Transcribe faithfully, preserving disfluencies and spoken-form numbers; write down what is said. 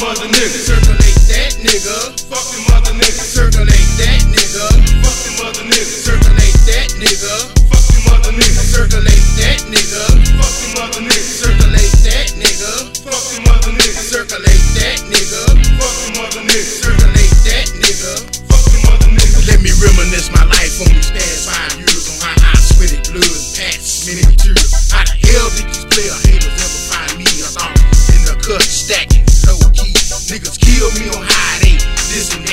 mother nigga. Circulate that nigga. Fuck them mother niggas. Circulate that nigga. Fuck them mother niggas. Circulate that nigga. Fuck them mother niggas. Circulate that nigga. Fuck them mother niggas. Circulate that nigga. Fuck them mother niggas. Circulate that nigga. Fuck them mother niggas. Circulate that nigga. Fuck them mother niggas. Let me reminisce my life on these past five years on how I sweated blood, past many materials. How the hell did these player haters ever find me? I thought in the cut stacking low key. Niggas kill me on high eight. This and